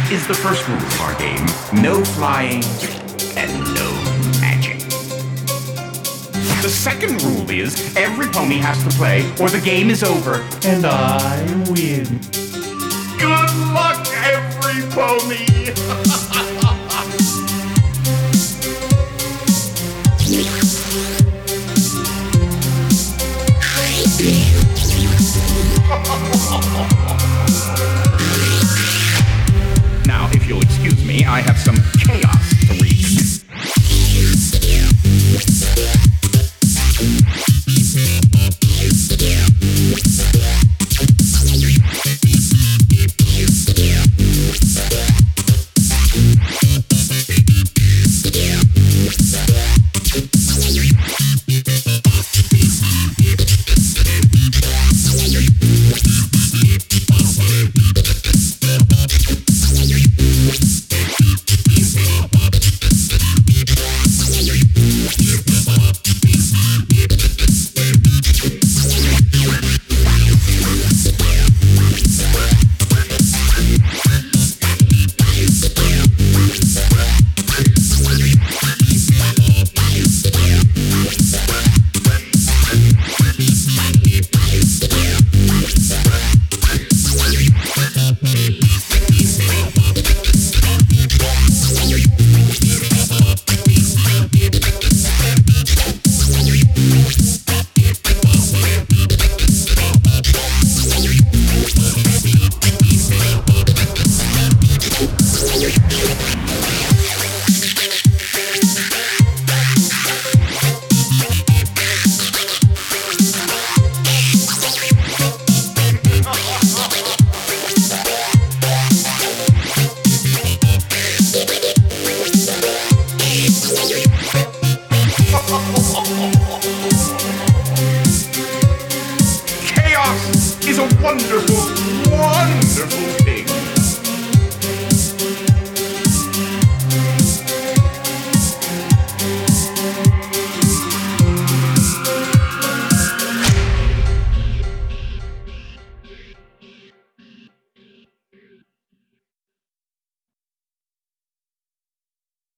is the first rule of our game. No flying and no magic. The second rule is every pony has to play or the game is over and I win. Good luck, every pony! Now, if you'll excuse me, I have some chaos to read. Chaos is a wonderful